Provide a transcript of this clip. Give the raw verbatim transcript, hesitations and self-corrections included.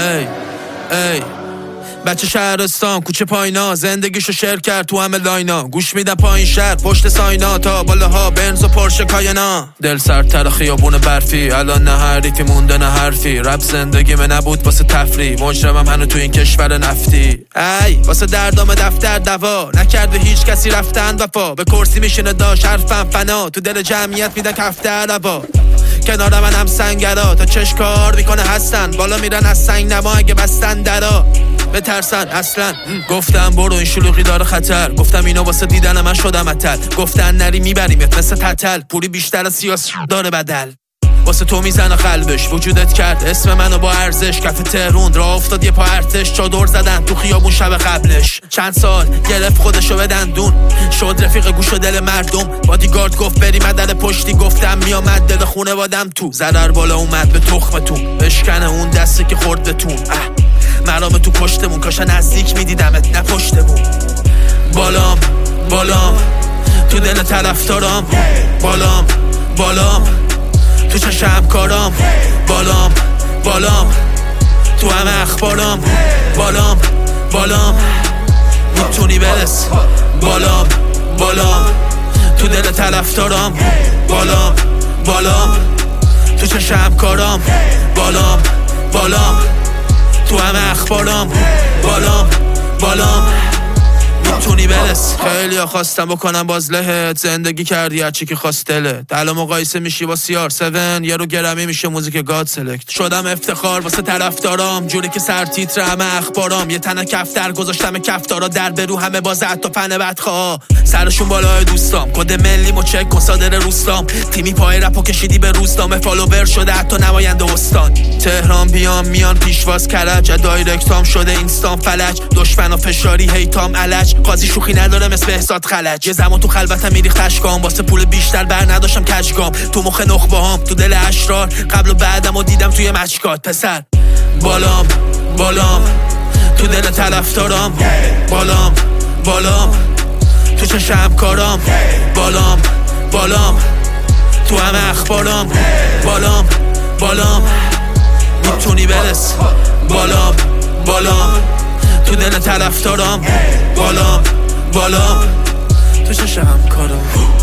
ای ای بچه شهرستان کوچه پاینا زندگیشو شیر کرد تو همه لاینا گوش میدم پایین شهر پشت ساینا تا بالاها بنز و پرشه کاینا دل سردتر خیابون برفی الان نه حریفی مونده نه حرفی رپ زندگی من نبود واسه تفریح مجرمم هنو تو این کشور نفتی ای واسه دردام دفتر دوا نکرده هیچ کسی رفتن وفا به کرسی میشینه داش حرفم فنا تو دل جمعیت میدن کفتر روا کنار من هم سنگرا تا چش کار میکنه هستن بالا میرن از سنگ نما اگه بستن درا بترسن اصلا گفتم برو این شلوغی داره خطر گفتم اینا واسه دیدن من شدم اتل گفتن نری میبریمت مثل تتل پولی بیشتر از سیاس داره بدل واسه تو میزنه قلبش وجودت کرد اسم منو با ارزش کف تهرون راه افتاد یه پا ارتش چادر زدن تو خیابون شب قبلش چند سال گرفت خودشو به دندون شد رفیق گوش و دل مردم بادیگارد گفت بری مدل پشتی گفتم میامد دل خونه وادم تو ضرر بالا اومد به تخمتون بشکنه اون دستی که خورد بتون مرام تو پشتمون کاشا نزدیک میدیدمت نه پشتمون بالام بالام تو دل طرفدارام بالام بالام تو چشم کارام بالام بالام تو همه اخبارام بالام بالام میتونی برس بالام بالام تو دل طرفدارام بالام بالام تو چشم کارام بالام بالام تو همه اخبارام بالام بالام میتونی برس خیلی ها خواستم بکنم باز لهت زندگی کردی هرچی که خواست دلت الان مقایسه میشی با سی آر هفت یه رو گرمی میشه موزیک گاد سلکت شدم افتخار واسه طرفدارام جوری که سر تیتر همه اخبارام یه تنه کفتر گذاشتم کفتارا در برو همه باز حتی فن بدخواه سرشون بالای دوستام کد ملی مو چک کن صادر روستام تیمی پای رپو کشیدی به روستام فالوور شده حتی نماینده استان تهران بیام میان پیشواز کرج دایرکتام شده اینستام فلج دشمن و فشاری هیتام الج قاضی شوخی نداره مثل بهزاد خلج یه زمان تو خلوتم میریخت اشکام واسه پول بیشتر بر نداشتم کجگام تو مخ نخبه هام تو دل اشرار قبل و بعدم و دیدم توی مچکات پسر بالام بالام تو دل طرفدارام بالام بالام تو چشم کارام بالام بالام تو همه اخبارام بالام بالام میتونی برس بالام بالام تو دل طرفدارام بالام بالام تو چشم کارام